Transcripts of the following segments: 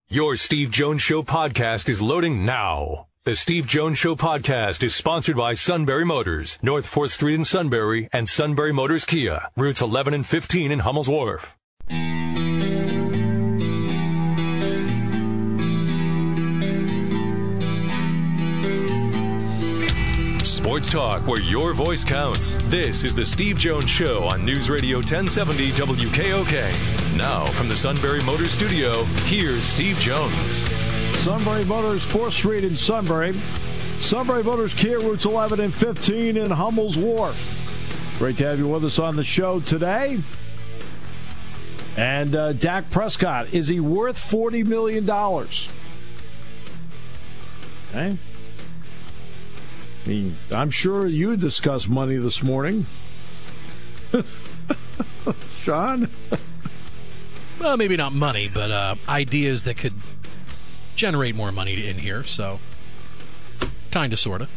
Your Steve Jones Show podcast is loading now. The Steve Jones Show podcast is sponsored by Sunbury Motors, North 4th Street in Sunbury, and Sunbury Motors Kia, routes 11 and 15 in Hummel's Wharf. Sports talk where your voice counts. This is the Steve Jones Show on News Radio 1070 WKOK. Now from the Sunbury Motors studio, here's Steve Jones. Sunbury Motors, 4th Street in Sunbury. Sunbury Motors Kia, routes 11 and 15 in Hummel's Wharf. Great to have you with us on the show today. And Dak Prescott, is he worth $40 million? Okay. I mean, I'm sure you discussed money this morning. Sean? Well, maybe not money, but ideas that could generate more money in here, so kind of, sort of.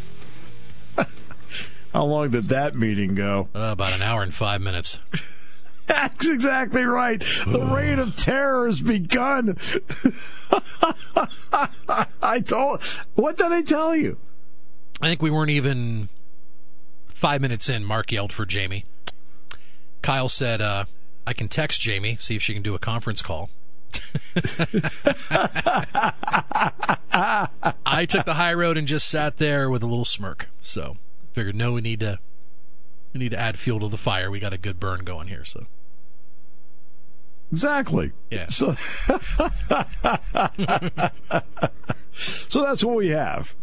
How long did that meeting go? About an hour and 5 minutes. That's exactly right. The reign of terror has begun. What did I tell you? I think we weren't even 5 minutes in. Mark yelled for Jamie. Kyle said, I can text Jamie, see if she can do a conference call. I took the high road and just sat there with a little smirk. So figured, no, we need to add fuel to the fire. We got a good burn going here. So exactly. Yeah. So that's what we have.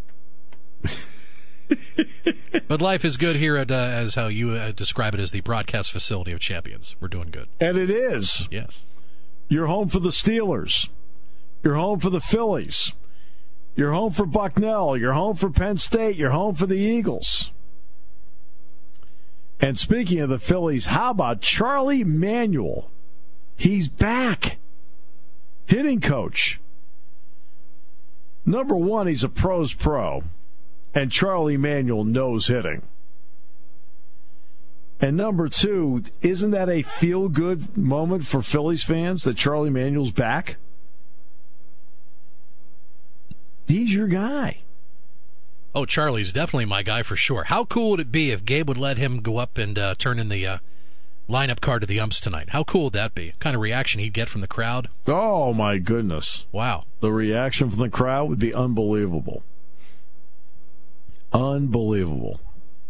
But life is good here at, as how you describe it, as the broadcast facility of champions. We're doing good. And it is. Yes. You're home for the Steelers. You're home for the Phillies. You're home for Bucknell. You're home for Penn State. You're home for the Eagles. And speaking of the Phillies, how about Charlie Manuel? He's back. Hitting coach. Number one, he's a pro's pro. And Charlie Manuel knows hitting. And number two, isn't that a feel-good moment for Phillies fans that Charlie Manuel's back? He's your guy. Oh, Charlie's definitely my guy for sure. How cool would it be if Gabe would let him go up and turn in the lineup card to the umps tonight? How cool would that be? What kind of reaction he'd get from the crowd? Oh, my goodness. Wow. The reaction from the crowd would be unbelievable. Unbelievable.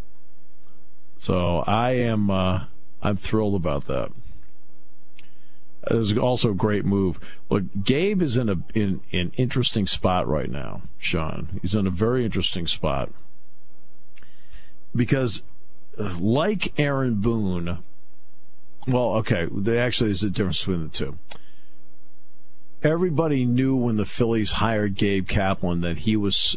So I'm thrilled about that. It was also a great move. Look, Gabe is in an interesting spot right now, Sean. He's in a very interesting spot because, like Aaron Boone, well, okay, there's a difference between the two. Everybody knew when the Phillies hired Gabe Kapler that he was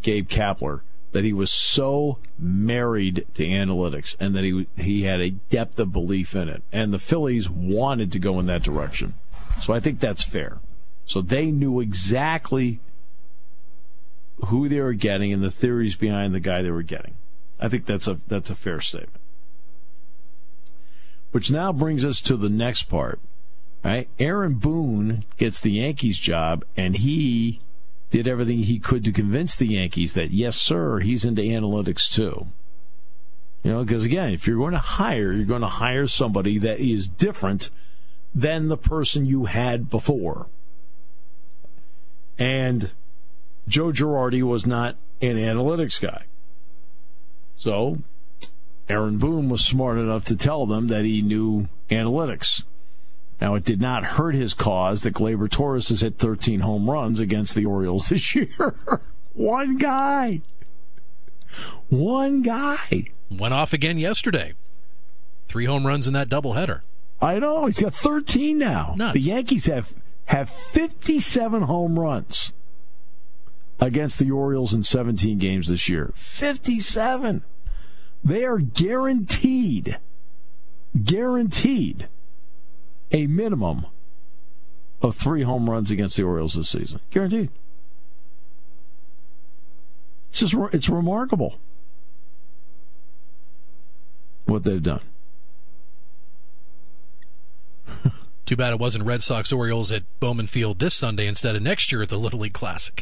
so married to analytics and that he had a depth of belief in it. And the Phillies wanted to go in that direction. So I think that's fair. So they knew exactly who they were getting and the theories behind the guy they were getting. I think that's a fair statement. Which now brings us to the next part. Right? Aaron Boone gets the Yankees job, and he did everything he could to convince the Yankees that, yes, sir, he's into analytics too. You know, because, again, if you're going to hire somebody that is different than the person you had before. And Joe Girardi was not an analytics guy. So Aaron Boone was smart enough to tell them that he knew analytics. Now, it did not hurt his cause that Gleyber Torres has hit 13 home runs against the Orioles this year. One guy. Went off again yesterday. 3 home runs in that doubleheader. I know. He's got 13 now. Nuts. The Yankees have 57 home runs against the Orioles in 17 games this year. 57. They are guaranteed a minimum of 3 home runs against the Orioles this season. Guaranteed. It's remarkable what they've done. Too bad it wasn't Red Sox Orioles at Bowman Field this Sunday instead of next year at the Little League Classic.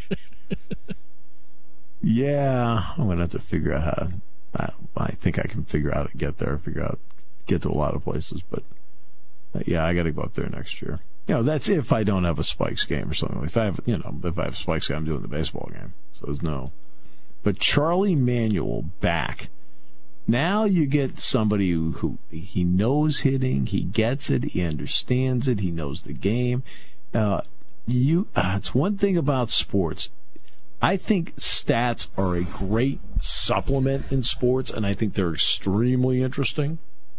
Yeah, I'm going to have to figure out how to, I think I can figure out how to get there, get to a lot of places. But, yeah, I got to go up there next year. That's if I don't have a Spikes game or something. If I have a Spikes game, I'm doing the baseball game. So there's no. But Charlie Manuel back. Now you get somebody who he knows hitting, he gets it, he understands it, he knows the game. It's one thing about sports. I think stats are a great supplement in sports, and I think they're extremely interesting.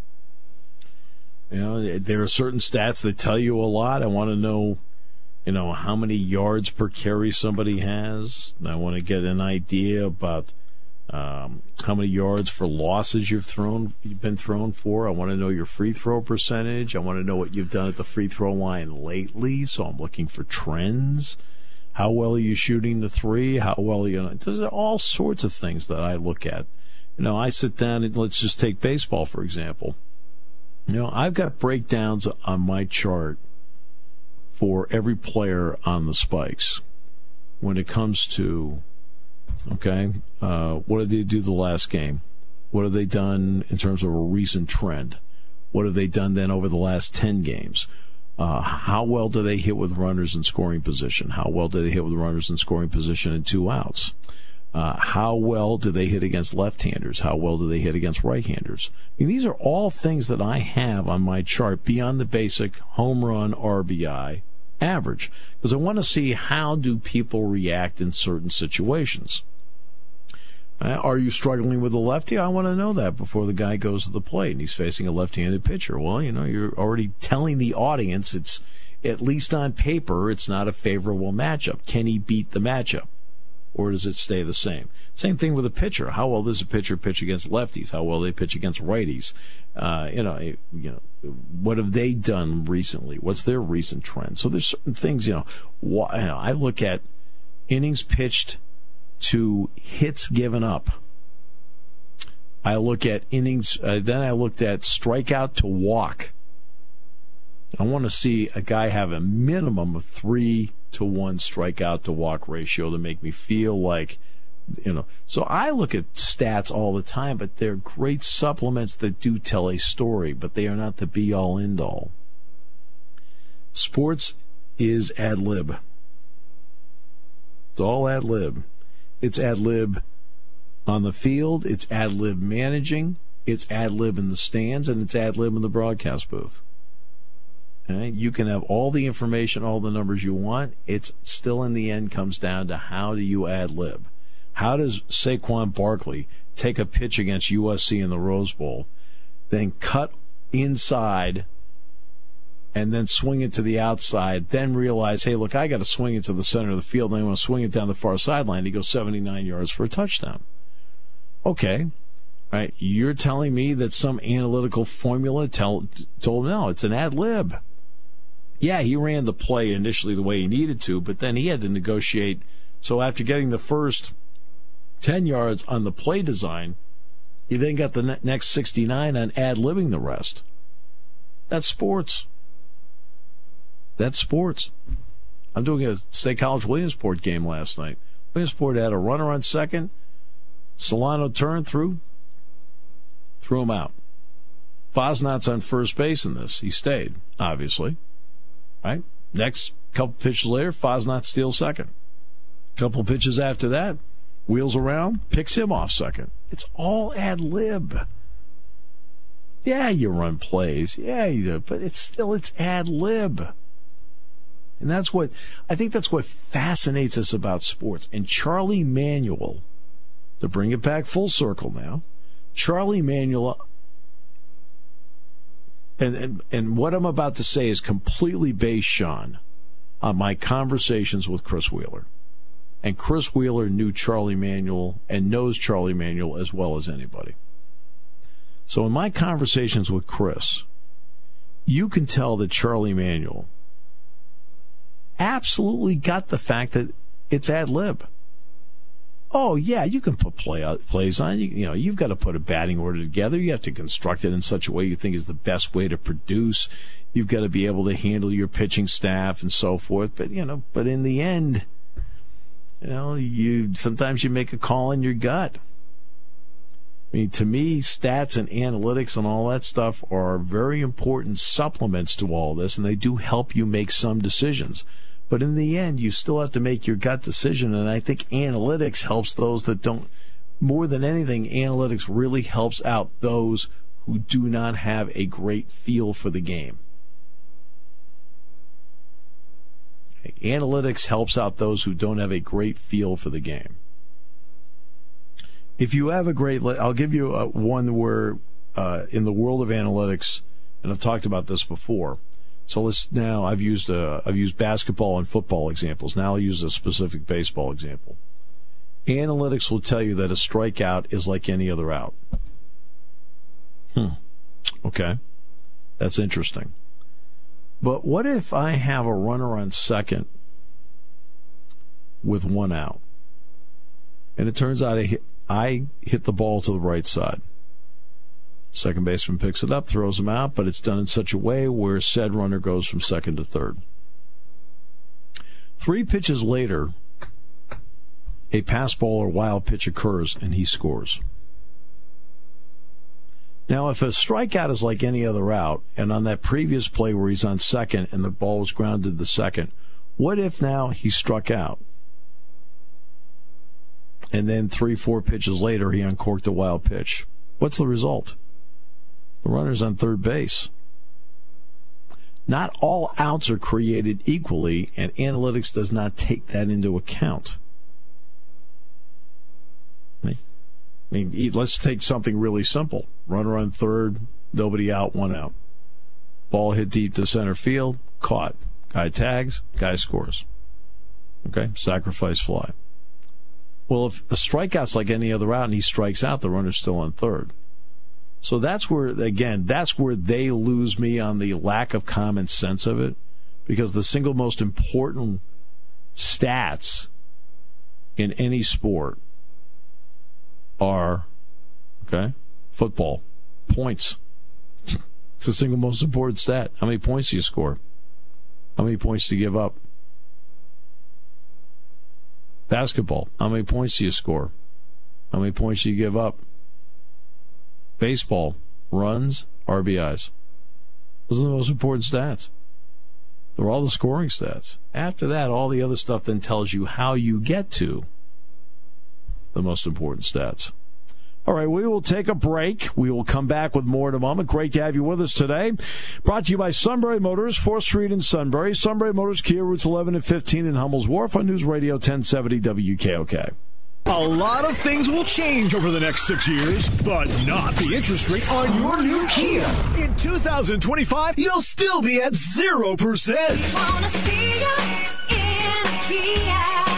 There are certain stats that tell you a lot. I want to know, how many yards per carry somebody has. I want to get an idea about how many yards for losses you've been thrown for. I want to know your free throw percentage. I want to know what you've done at the free throw line lately. So I'm looking for trends. How well are you shooting the three? How well are you? There's all sorts of things that I look at. I sit down and let's just take baseball for example. I've got breakdowns on my chart for every player on the Spikes when it comes to. Okay, what did they do the last game? What have they done in terms of a recent trend? What have they done then over the last 10 games? How well do they hit with runners in scoring position? How well do they hit with runners in scoring position and 2 outs? How well do they hit against left-handers? How well do they hit against right-handers? These are all things that I have on my chart beyond the basic home run, RBI, average, because I want to see how do people react in certain situations. Are you struggling with a lefty? I want to know that before the guy goes to the plate and he's facing a left-handed pitcher. Well, you're already telling the audience it's, at least on paper, it's not a favorable matchup. Can he beat the matchup? Or does it stay the same? Same thing with a pitcher. How well does a pitcher pitch against lefties? How well they pitch against righties? What have they done recently? What's their recent trend? So there's certain things, I look at innings pitched to hits given up. I look at innings, then I looked at strikeout to walk. I want to see a guy have a minimum of 3-1 strikeout to walk ratio to make me feel like, So I look at stats all the time, but they're great supplements that do tell a story, but they are not the be-all, end-all. Sports is ad lib. It's all ad lib. It's ad lib on the field. It's ad lib managing. It's ad lib in the stands, and it's ad lib in the broadcast booth. Okay? You can have all the information, all the numbers you want. It's still in the end comes down to how do you ad lib. How does Saquon Barkley take a pitch against USC in the Rose Bowl, then cut inside and then swing it to the outside, then realize, hey, look, I got to swing it to the center of the field, and I want to swing it down the far sideline. He goes 79 yards for a touchdown. Okay. Right. You're telling me that some analytical formula told him, no, it's an ad lib. Yeah, he ran the play initially the way he needed to, but then he had to negotiate. So after getting the first 10 yards on the play design, he then got the next 69 on ad-libbing the rest. That's sports. That's sports. I'm doing a State College Williamsport game last night. Williamsport had a runner on second. Solano turned through him out. Fosnot's on first base in this. He stayed, obviously. Right? Next couple pitches later, Fosnot steals second. Couple pitches after that, wheels around, picks him off second. It's all ad lib. Yeah, you run plays. Yeah, you do. But it's ad lib. And I think that's what fascinates us about sports. And Charlie Manuel, to bring it back full circle now, Charlie Manuel, and what I'm about to say is completely based, Sean, on my conversations with Chris Wheeler. And Chris Wheeler knew Charlie Manuel and knows Charlie Manuel as well as anybody. So in my conversations with Chris, you can tell that Charlie Manuel absolutely got the fact that it's ad lib. Oh, yeah, you can put plays on. You've got to put a batting order together. You have to construct it in such a way you think is the best way to produce. You've got to be able to handle your pitching staff and so forth. But in the end, sometimes you make a call in your gut. I mean, to me, stats and analytics and all that stuff are very important supplements to all this, and they do help you make some decisions. But in the end, you still have to make your gut decision, and I think analytics helps those that don't. More than anything, analytics really helps out those who do not have a great feel for the game. Analytics helps out those who don't have a great feel for the game. If you have I'll give you one where in the world of analytics, and I've talked about this before. So I've used basketball and football examples. Now I'll use a specific baseball example. Analytics will tell you that a strikeout is like any other out. Okay. That's interesting. But what if I have a runner on second with one out? And it turns out I hit the ball to the right side. Second baseman picks it up, throws him out, but it's done in such a way where said runner goes from second to third. 3 pitches later, a pass ball or wild pitch occurs, and he scores. Now, if a strikeout is like any other out, and on that previous play where he's on second and the ball was grounded to second, what if now he struck out? And then 3-4 pitches later, he uncorked a wild pitch. What's the result? The runner's on third base. Not all outs are created equally, and analytics does not take that into account. I mean, let's take something really simple. Runner on third, nobody out, one out. Ball hit deep to center field, caught. Guy tags, guy scores. Okay, sacrifice fly. Well, if a strikeout's like any other out and he strikes out, the runner's still on third. So that's where they lose me on the lack of common sense of it, because the single most important stats in any sport are, football, points. It's the single most important stat. How many points do you score? How many points do you give up? Basketball, how many points do you score? How many points do you give up? Baseball, runs, RBIs. Those are the most important stats. They're all the scoring stats. After that, all the other stuff then tells you how you get to the most important stats. All right, we will take a break. We will come back with more in a moment. Great to have you with us today. Brought to you by Sunbury Motors, 4th Street in Sunbury. Sunbury Motors, Kia, routes 11 and 15 in Hummel's Wharf on News Radio 1070 WKOK. A lot of things will change over the next 6 years, but not the interest rate on your new Kia. In 2025, you'll still be at 0%. We wanna see you in a Kia.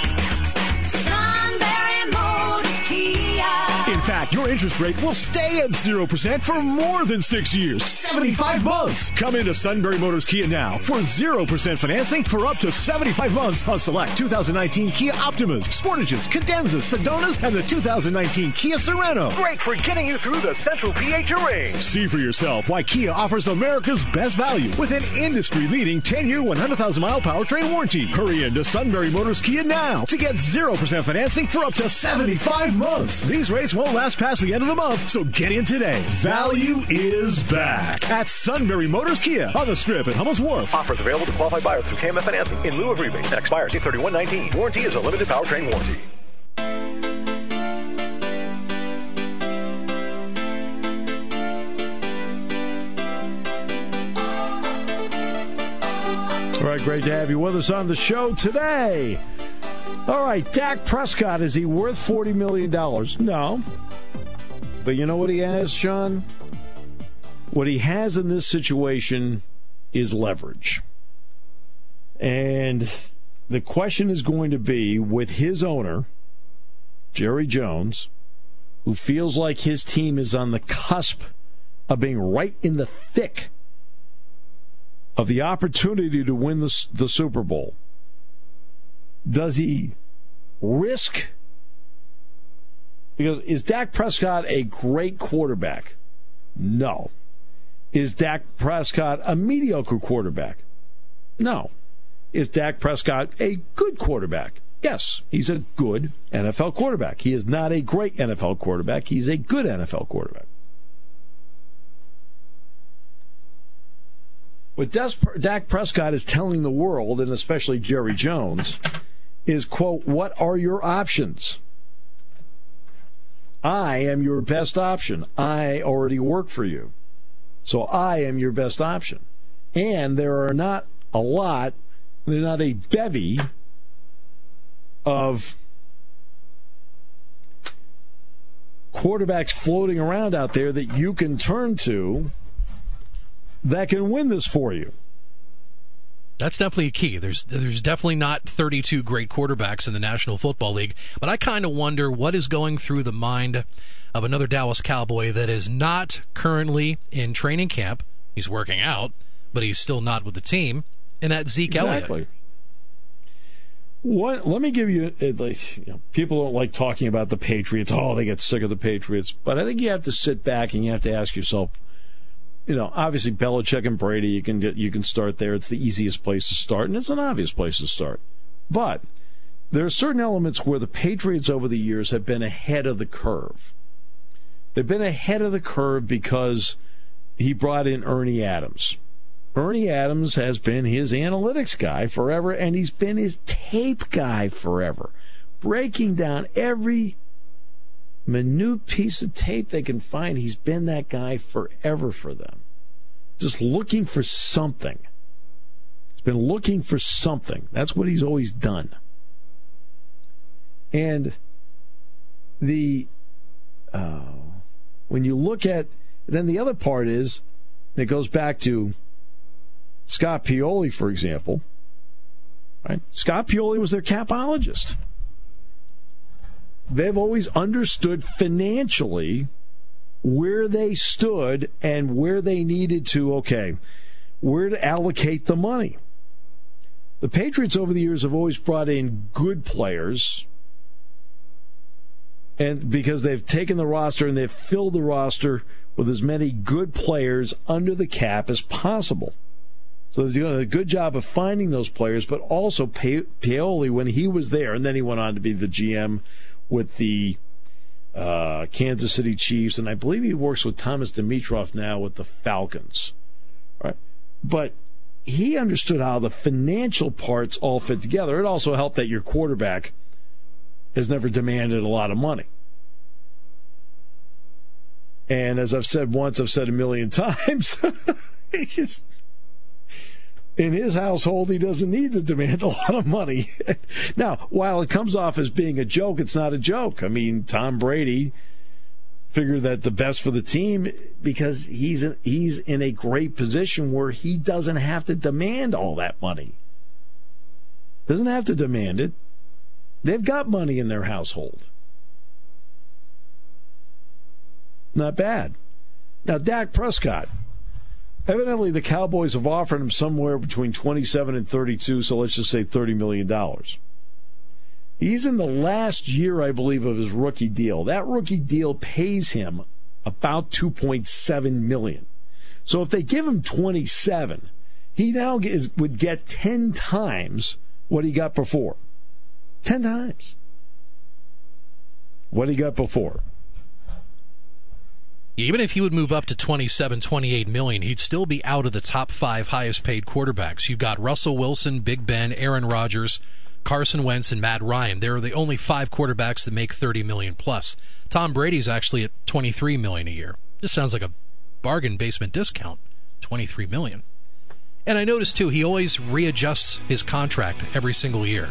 Sunbury Motors Kia. In fact, your interest rate will stay at 0% for more than 6 years, 75 months. Come into Sunbury Motors Kia now for 0% financing for up to 75 months on select 2019 Kia Optimas, Sportages, Cadenzas, Sedonas, and the 2019 Kia Sorento. Great for getting you through the Central PA terrain. See for yourself why Kia offers America's best value with an industry-leading 10-year, 100,000-mile powertrain warranty. Hurry into Sunbury Motors Kia now to get 0% financing for up to 75 months. These rates won't last past the end of the month, so get in today. Value is back at Sunbury Motors Kia on the Strip at Hummel's Wharf. Offers available to qualified buyers through KMF financing in lieu of rebates and expires 8/31/19. Warranty is a limited powertrain warranty. All right, great to have you with us on the show today. All right, Dak Prescott, is he worth $40 million? No. But you know what he has, Sean? What he has in this situation is leverage. And the question is going to be with his owner, Jerry Jones, who feels like his team is on the cusp of being right in the thick of the opportunity to win the Super Bowl. Does he risk Because is Dak Prescott a great quarterback? No. Is Dak Prescott a mediocre quarterback? No. Is Dak Prescott a good quarterback? Yes, he's a good NFL quarterback. He is not a great NFL quarterback. He's a good NFL quarterback. What Dak Prescott is telling the world, and especially Jerry Jones, is, quote, what are your options? I am your best option. I already work for you. So I am your best option. And there are not a lot, there's not a bevy of quarterbacks floating around out there that you can turn to that can win this for you. That's definitely a key. There's definitely not 32 great quarterbacks in the National Football League, but I kind of wonder what is going through the mind of another Dallas Cowboy that is not currently in training camp. He's working out, but he's still not with the team, and that's Zeke Elliott. Let me give you, people don't like talking about the Patriots. Oh, they get sick of the Patriots. But I think you have to sit back and you have to ask yourself, obviously Belichick and Brady, you can start there. It's the easiest place to start, and it's an obvious place to start. But there are certain elements where the Patriots over the years have been ahead of the curve. They've been ahead of the curve because he brought in Ernie Adams. Ernie Adams has been his analytics guy forever, and he's been his tape guy forever, breaking down every minute piece of tape they can find. He's been that guy forever for them, just looking for something. He's been looking for something. That's what he's always done. And when you look at, then the other part is, it goes back to Scott Pioli, for example. Right? Scott Pioli was their capologist. They've always understood financially where they stood and where they needed to, where to allocate the money. The Patriots over the years have always brought in good players, and because they've taken the roster and they've filled the roster with as many good players under the cap as possible. So they're doing a good job of finding those players, but also Pioli, when he was there, and then he went on to be the GM with the Kansas City Chiefs, and I believe he works with Thomas Dimitroff now with the Falcons. Right? But he understood how the financial parts all fit together. It also helped that your quarterback has never demanded a lot of money. And as I've said once, I've said a million times, in his household, he doesn't need to demand a lot of money. Now, while it comes off as being a joke, it's not a joke. I mean, Tom Brady figured that the best for the team, because he's in a great position where he doesn't have to demand all that money. Doesn't have to demand it. They've got money in their household. Not bad. Now, Dak Prescott. Evidently, the Cowboys have offered him somewhere between 27 and 32, so let's just say $30 million. He's in the last year, I believe, of his rookie deal. That rookie deal pays him about $2.7 million. So if they give him 27, he now would get 10 times what he got before. 10 times what he got before. Even if he would move up to 27, 28 million, he'd still be out of the top 5 highest paid quarterbacks. You've got Russell Wilson, Big Ben, Aaron Rodgers, Carson Wentz, and Matt Ryan. They're the only 5 quarterbacks that make 30 million plus. Tom Brady's actually at 23 million a year. This sounds like a bargain basement discount. 23 million. And I noticed too, he always readjusts his contract every single year.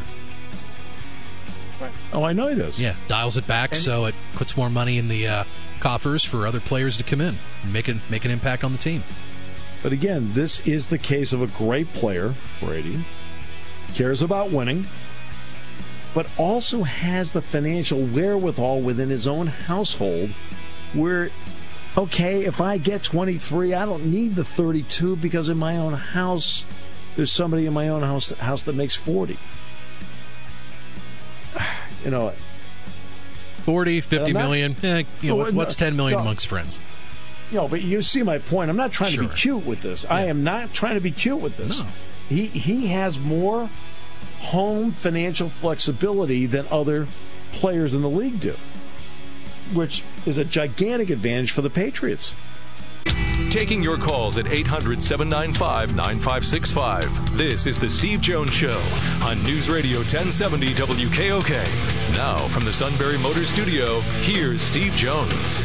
Oh, I know he does. Yeah, dials it back so it puts more money in the coffers for other players to come in and make an impact on the team. But again, this is the case of a great player, Brady, cares about winning, but also has the financial wherewithal within his own household where, okay, if I get 23, I don't need the 32 because in my own house, there's somebody in my own house that makes 40. You know, 40, 50 million. What's 10 million no. amongst friends? But you see my point. I'm not trying to be Sure. cute with this. Yeah. I am not trying to be cute with this. No. He has more home financial flexibility than other players in the league do, which is a gigantic advantage for the Patriots. Taking your calls at 800-795-9565. This is the Steve Jones Show on News Radio 1070 WKOK. Now from the Sunbury Motors Studio, here's Steve Jones.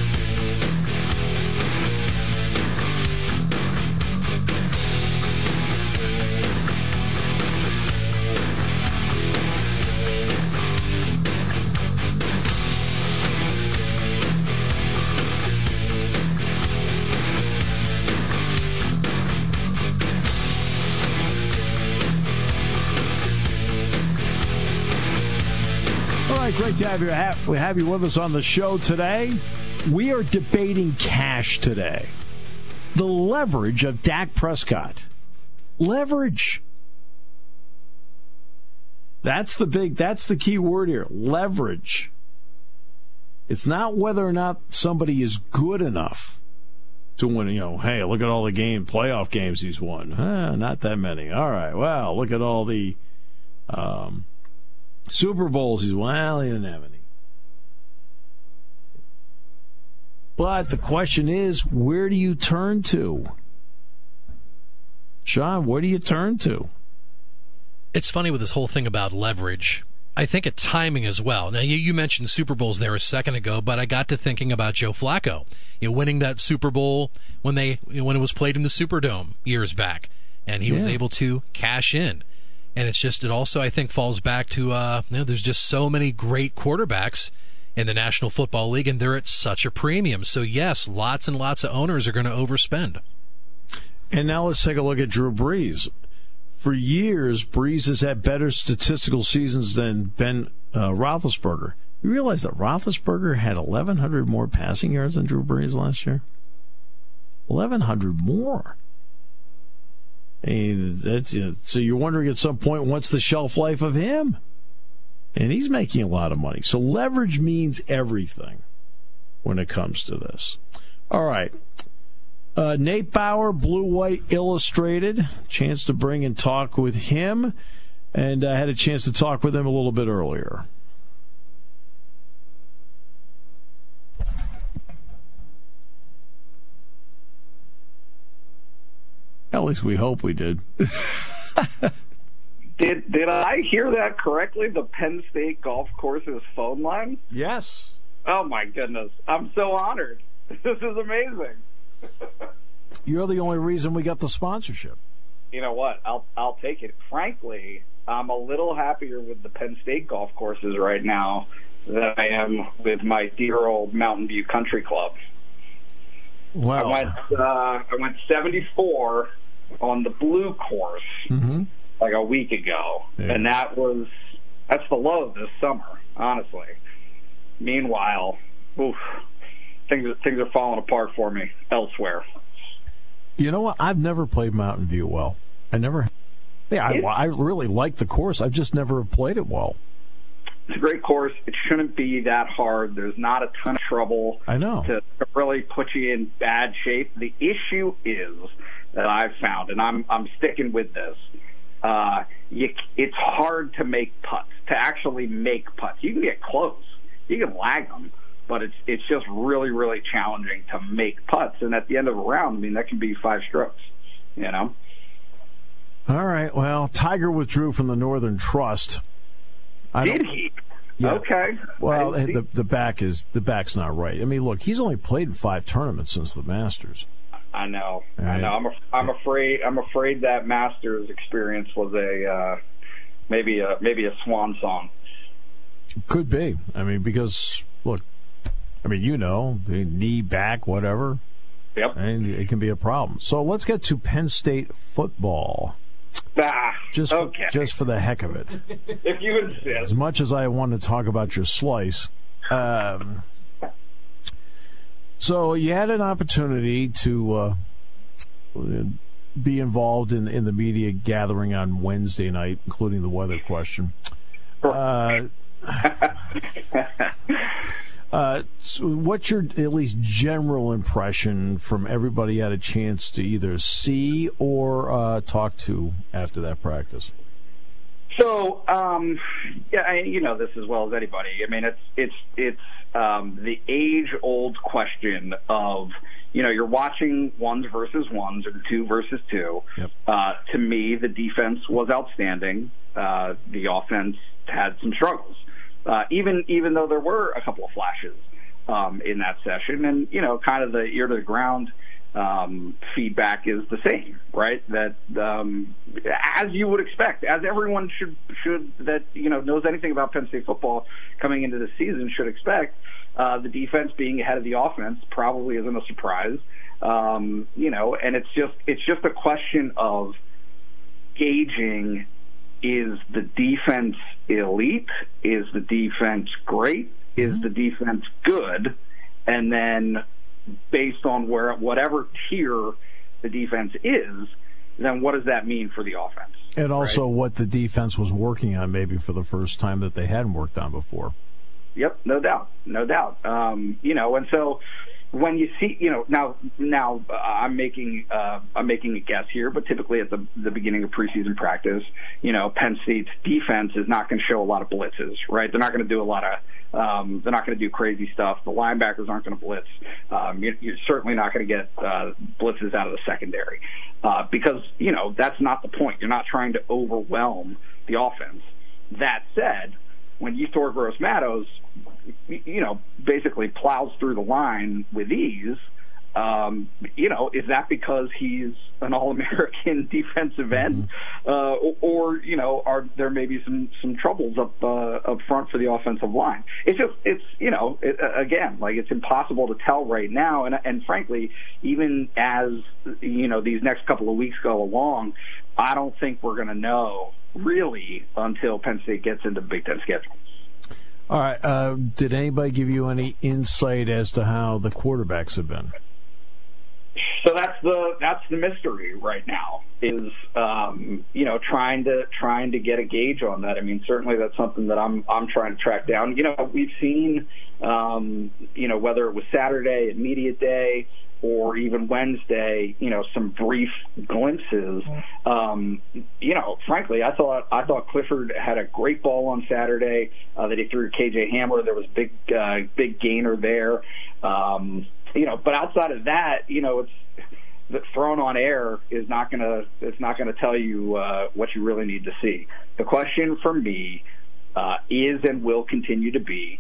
Great to have you with us on the show today. We are debating cash today. The leverage of Dak Prescott. Leverage. That's the key word here. Leverage. It's not whether or not somebody is good enough to win, hey, look at all the playoff games he's won. Not that many. All right, well, look at all the Super Bowls he's won. Well, he didn't have any. But the question is, where do you turn to? Sean, where do you turn to? It's funny with this whole thing about leverage. I think at timing as well. Now, you mentioned Super Bowls there a second ago, but I got to thinking about Joe Flacco, winning that Super Bowl when it was played in the Superdome years back, and he was able to cash in. And it also, I think, falls back to, there's just so many great quarterbacks in the National Football League, and they're at such a premium. So, yes, lots and lots of owners are going to overspend. And now let's take a look at Drew Brees. For years, Brees has had better statistical seasons than Ben Roethlisberger. You realize that Roethlisberger had 1,100 more passing yards than Drew Brees last year? 1,100 more. So you're wondering at some point, what's the shelf life of him? And he's making a lot of money. So leverage means everything when it comes to this. All right. Nate Bauer, Blue White Illustrated. Chance to bring and talk with him. And I had a chance to talk with him a little bit earlier. At least we hope we did. Did I hear that correctly? The Penn State Golf Course's phone line? Yes. Oh, my goodness. I'm so honored. This is amazing. You're the only reason we got the sponsorship. You know what? I'll take it. Frankly, I'm a little happier with the Penn State Golf Courses right now than I am with my dear old Mountain View Country Club. Wow. I went 74 on the blue course like a week ago, and that's the low this summer, honestly. Meanwhile, things are falling apart for me elsewhere. You know what? I've never played Mountain View well. I really like the course. I've just never played it well. It's a great course. It shouldn't be that hard. There's not a ton of trouble. I know. To really put you in bad shape. The issue is that I've found, and I'm sticking with this, it's hard to make putts, to actually make putts. You can get close. You can lag them, but it's just really, really challenging to make putts. And at the end of a round, that can be 5 strokes, All right. Well, Tiger withdrew from the Northern Trust. Did he? Yeah. Okay. Well, the back's not right. Look, he's only played in 5 tournaments since the Masters. I know. I'm afraid that Masters experience was maybe a swan song. Could be. Because look, the knee, back, whatever. Yep. And it can be a problem. So let's get to Penn State football. Just for the heck of it. If you insist. As much as I want to talk about your slice. So you had an opportunity to be involved in the media gathering on Wednesday night, including the weather question. So what's your at least general impression from everybody you had a chance to either see or talk to after that practice? So, you know this as well as anybody. I mean, it's the age-old question of, you know, you're watching ones versus ones or two versus two. Yep. To me, the defense was outstanding. The offense had some struggles, even though there were a couple of flashes in that session, and you know, kind of the ear to the ground feedback is the same, right? That as you would expect, as everyone should that you know knows anything about Penn State football coming into the season should expect, the defense being ahead of the offense probably isn't a surprise. You know, and it's just a question of gauging: is the defense elite? Is the defense great? Is the defense good? And then, based on whatever tier the defense is, then what does that mean for the offense? And also what the defense was working on maybe for the first time that they hadn't worked on before. Yep, no doubt. You know, and so when you see, you know, now I'm making a guess here, but typically at the beginning of preseason practice, you know, Penn State's defense is not going to show a lot of blitzes, right? They're not going to do a lot of they're not going to do crazy stuff. The linebackers aren't going to blitz. You're certainly not going to get blitzes out of the secondary because, you know, that's not the point. You're not trying to overwhelm the offense. That said, when Yetur Gross-Matos, you know, basically plows through the line with ease, you know, is that because he's an All-American defensive end, or you know, are there maybe some troubles up front for the offensive line? It's you know, again, like it's impossible to tell right now, and frankly, even as you know these next couple of weeks go along, I don't think we're going to know really until Penn State gets into the Big Ten schedule. All right. Did anybody give you any insight as to how the quarterbacks have been? So that's the mystery right now is you know trying to get a gauge on that. I mean, certainly that's something that I'm trying to track down. You know, we've seen you know, whether it was Saturday at media day or even Wednesday, you know, some brief glimpses. You know, frankly, I thought Clifford had a great ball on Saturday that he threw to KJ Hamler. There was big gainer there. You know, but outside of that, you know, it's thrown on air is not gonna tell you what you really need to see. The question for me is and will continue to be: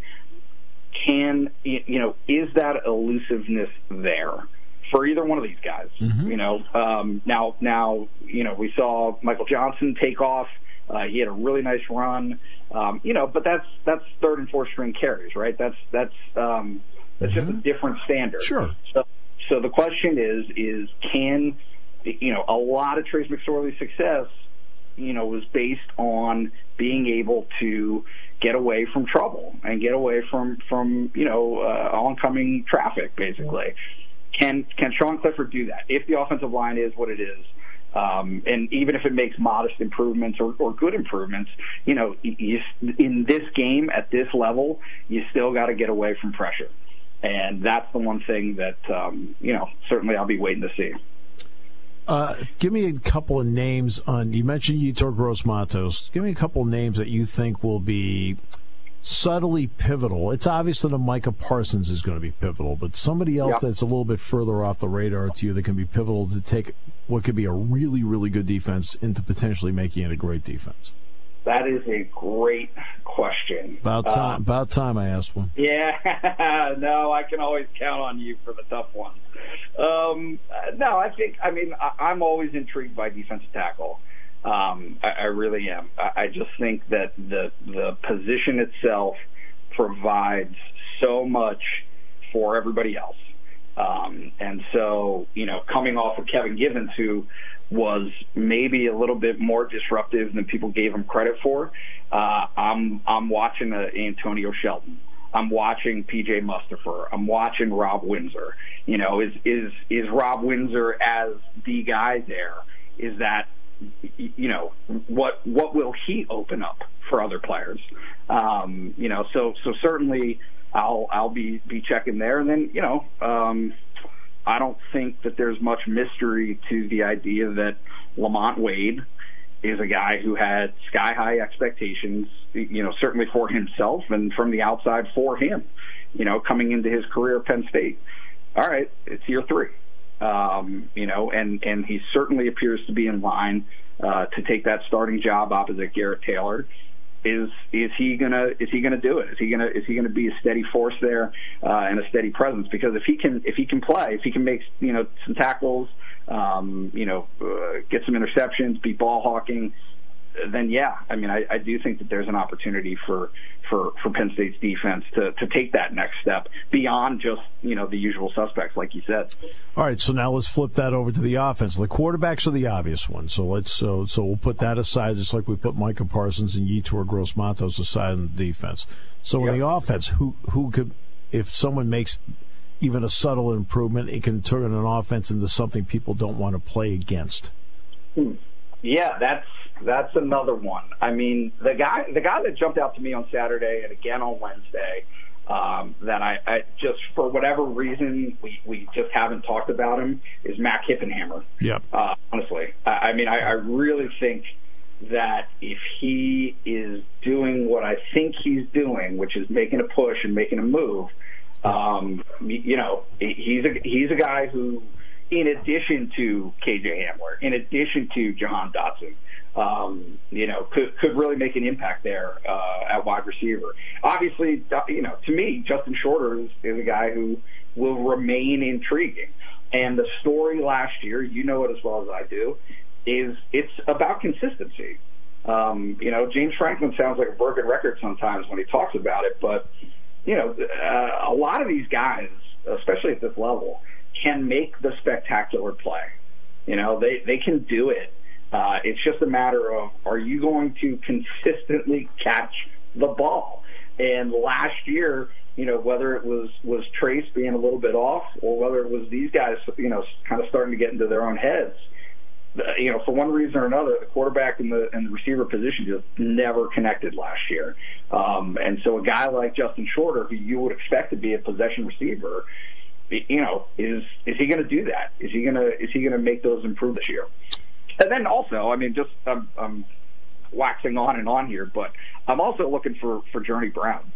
is that elusiveness there for either one of these guys? You know, now you know we saw Michael Johnson take off. He had a really nice run. You know, but that's third and fourth string carries, right? That's just a different standard. Sure. So the question is can, you know, a lot of Trace McSorley's success, you know, was based on being able to get away from trouble and get away from you know, oncoming traffic, basically. Can Sean Clifford do that? If the offensive line is what it is, and even if it makes modest improvements or good improvements, you know, in this game at this level, you still got to get away from pressure. And that's the one thing that, you know, certainly I'll be waiting to see. Give me a couple of names you mentioned Yetur Gross-Matos. Give me a couple of names that you think will be subtly pivotal. It's obvious that Micah Parsons is going to be pivotal, but somebody else that's a little bit further off the radar to you that can be pivotal to take what could be a really, really good defense into potentially making it a great defense. That is a great question. About time I asked one. Yeah, no, I can always count on you for the tough ones. No, I'm always intrigued by defensive tackle. I really am. I just think that the position itself provides so much for everybody else. And so, you know, coming off of Kevin Givens, who was maybe a little bit more disruptive than people gave him credit for, I'm watching Antonio Shelton. I'm watching P.J. Mustipher. I'm watching Rob Windsor. You know, is Rob Windsor as the guy there? Is that what will he open up for other players? So certainly I'll be checking there. And then, I don't think that there's much mystery to the idea that Lamont Wade is a guy who had sky-high expectations, certainly for himself and from the outside for him, coming into his career at Penn State. All right, it's year 3. And he certainly appears to be in line to take that starting job opposite Garrett Taylor. Is he gonna do it? Is he gonna be a steady force there and a steady presence? Because if he can play, if he can make some tackles, get some interceptions, be ball hawking, then yeah, I do think that there's an opportunity for Penn State's defense to take that next step beyond just the usual suspects, like you said. All right, so now let's flip that over to the offense. The quarterbacks are the obvious one, so we'll put that aside, just like we put Micah Parsons and Yetur Gross-Matos aside in the defense. So in the offense, who could, if someone makes even a subtle improvement, it can turn an offense into something people don't want to play against? Yeah, that's another one. The guy that jumped out to me on Saturday and again on Wednesday, that I just, for whatever reason, we just haven't talked about him, is Matt Hippenhammer. Yep. Honestly, I really think that if he is doing what I think he's doing, which is making a push and making a move, he's a guy who, in addition to KJ Hamler, in addition to Jahan Dotson, could really make an impact there at wide receiver. Obviously, to me, Justin Shorter is a guy who will remain intriguing. And the story last year, it as well as I do, is it's about consistency. James Franklin sounds like a broken record sometimes when he talks about it, but a lot of these guys, especially at this level, can make the spectacular play. They can do it. It's just a matter of, are you going to consistently catch the ball? And last year, whether it was Trace being a little bit off or whether it was these guys, kind of starting to get into their own heads, for one reason or another, the quarterback and the receiver position just never connected last year. And so a guy like Justin Shorter, who you would expect to be a possession receiver, is he going to do that? Is he going to make those improve this year? And then also, I'm waxing on and on here, but I'm also looking for Journey Brown.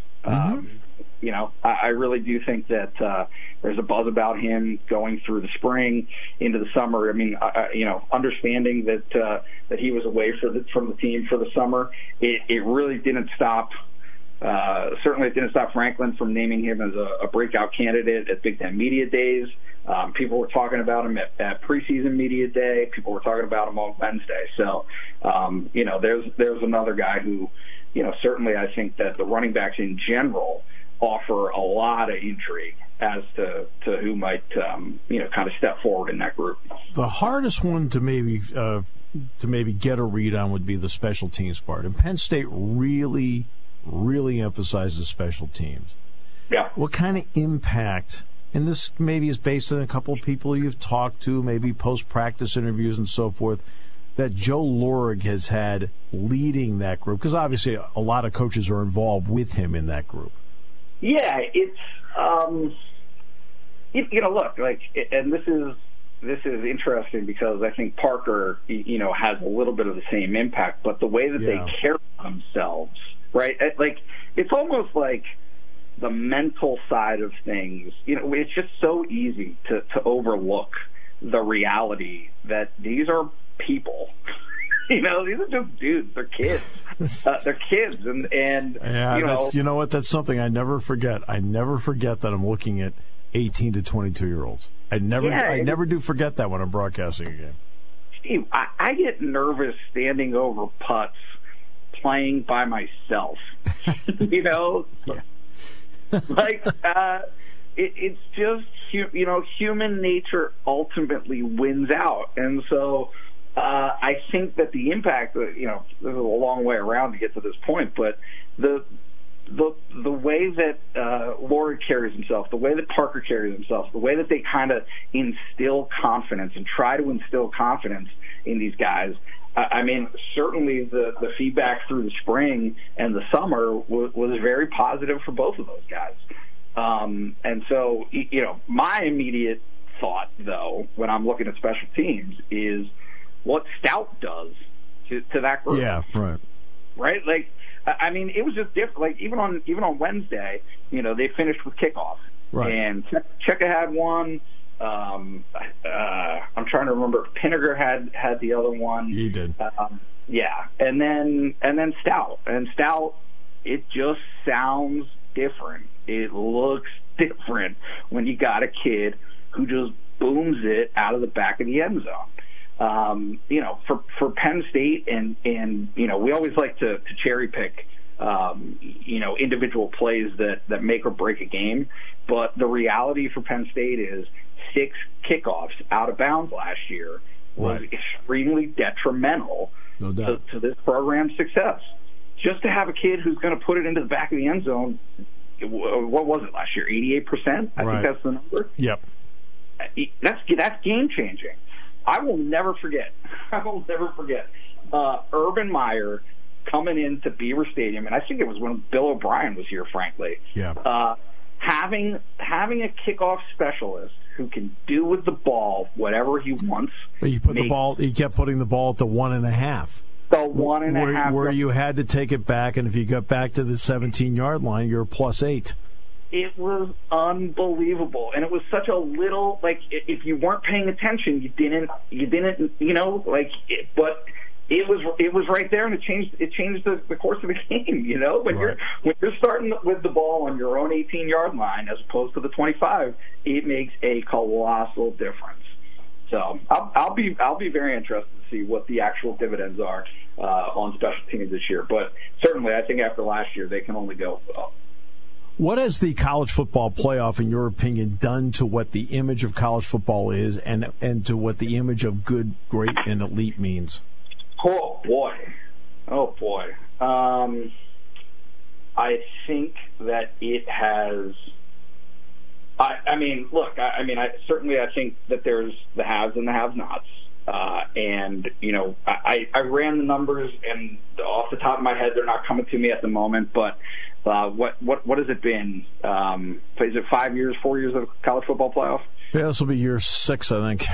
I really do think that there's a buzz about him going through the spring into the summer. Understanding that he was away from the team for the summer, it really didn't stop. Certainly, it didn't stop Franklin from naming him as a breakout candidate at Big Ten Media Days. People were talking about him at preseason media day. People were talking about him on Wednesday. So, there's another guy who, certainly I think that the running backs in general offer a lot of intrigue as to who might, kind of step forward in that group. The hardest one to maybe get a read on would be the special teams part. And Penn State really emphasizes special teams. Yeah. What kind of impact, and this maybe is based on a couple of people you've talked to, maybe post-practice interviews and so forth, that Joe Lorig has had leading that group? Because obviously a lot of coaches are involved with him in that group. Yeah, it's look, and this is interesting because I think Parker, has a little bit of the same impact, but the way that they carry themselves, right? It's almost like the mental side of things. It's just so easy to overlook the reality that these are people. These are just dudes. They're kids. They're kids, and yeah, that's something I never forget. I never forget that I'm looking at 18 to 22-year-olds. I never do forget that when I'm broadcasting a game. Steve, I get nervous standing over putts, playing by myself. Yeah. It's just human nature ultimately wins out, and so. I think that the impact, this is a long way around to get to this point, but the way that Lorig carries himself, the way that Parker carries himself, the way that they kind of instill confidence and try to instill confidence in these guys, I mean, certainly the feedback through the spring and the summer was very positive for both of those guys. And so, my immediate thought, though, when I'm looking at special teams is what Stout does to that group. Yeah, right. Right? Like, I mean, it was just different. Like, even on Wednesday, they finished with kickoff. Right. And Cheka had one. I'm trying to remember. Pinniger had the other one. He did. Yeah. And then Stout. And Stout, it just sounds different. It looks different when you got a kid who just booms it out of the back of the end zone. For Penn State, and we always like to cherry pick, individual plays that make or break a game. But the reality for Penn State is 6 kickoffs out of bounds last year was extremely detrimental to this program's success. Just to have a kid who's going to put it into the back of the end zone, what was it last year? 88%? I think that's the number. Yep. That's game changing. I will never forget. Urban Meyer coming into Beaver Stadium, and I think it was when Bill O'Brien was here, frankly. Yeah. Having a kickoff specialist who can do with the ball whatever he wants. But he kept putting the ball at the 1.5. The 1.5. Where you had to take it back, and if you got back to the 17-yard line, you're +8. It was unbelievable, and it was such a little, like, if you weren't paying attention, you didn't, but it was right there, and it changed the course of the game. When you're starting with the ball on your own 18-yard line as opposed to the 25, it makes a colossal difference. So I'll be very interested to see what the actual dividends are on special teams this year. But certainly, I think after last year, they can only go up. What has the college football playoff, in your opinion, done to what the image of college football is, and to what the image of good, great, and elite means? Oh boy. I think that it has. I think that there's the haves and the have-nots. I ran the numbers, and off the top of my head, they're not coming to me at the moment. But what has it been? Is it 4 years of college football playoff? Yeah, this will be year 6, I think.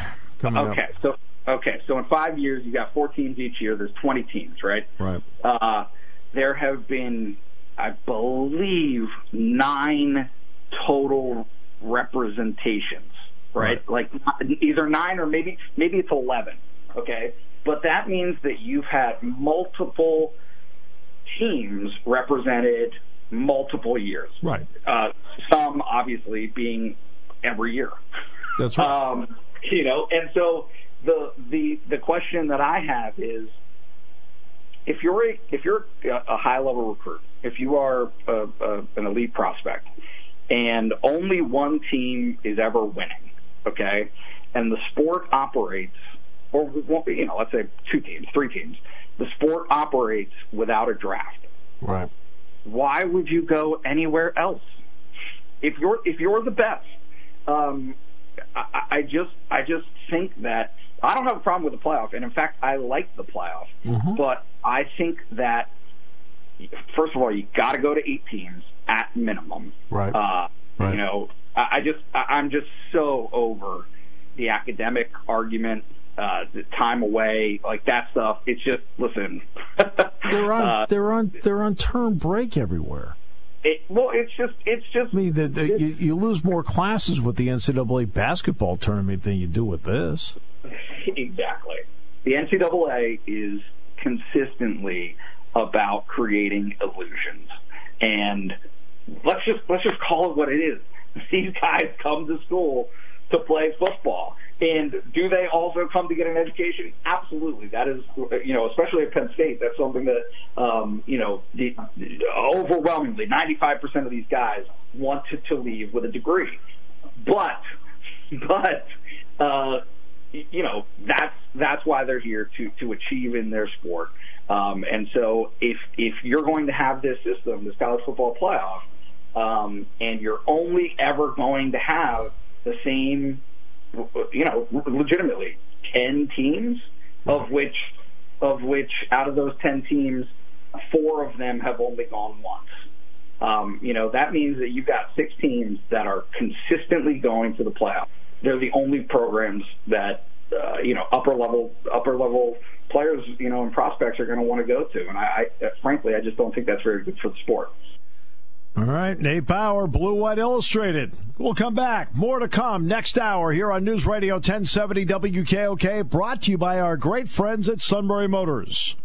So in 5 years, you got 4 teams each year. There's 20 teams, right? Right. There have been, I believe, 9 total representations, right? Like either 9 or maybe it's 11, okay? But that means that you've had multiple teams represented multiple years. Right. Some obviously being every year. That's right. And so the question that I have is, if you're a high level recruit, if you are an elite prospect, and only one team is ever winning, okay, and the sport operates, or let's say 2 teams, 3 teams, the sport operates without a draft. Right. Why would you go anywhere else? If you're the best, I just think that I don't have a problem with the playoff, and in fact, I like the playoff. Mm-hmm. But I think that, first of all, you got to go to 8 teams at minimum. Right. Right. I'm just so over the academic argument, the time away, like that stuff. It's just, listen. They're on term break everywhere. It's just. I mean, you lose more classes with the NCAA basketball tournament than you do with this. Exactly. The NCAA is consistently about creating illusions, and let's just call it what it is. These guys come to school to play football. And do they also come to get an education? Absolutely. That is, especially at Penn State, that's something that, overwhelmingly, 95% of these guys want to leave with a degree. But that's why they're here, to achieve in their sport. And so if you're going to have this system, this college football playoff, and you're only ever going to have the same, legitimately 10 teams, of which of which out of those 10 teams, 4 of them have only gone once. That means that you've got 6 teams that are consistently going to the playoffs. They're the only programs that, upper level players, and prospects are going to want to go to. And I frankly, I just don't think that's very good for the sport. All right, Nate Bauer, Blue White Illustrated. We'll come back. More to come next hour here on News Radio 1070 WKOK, brought to you by our great friends at Sunbury Motors.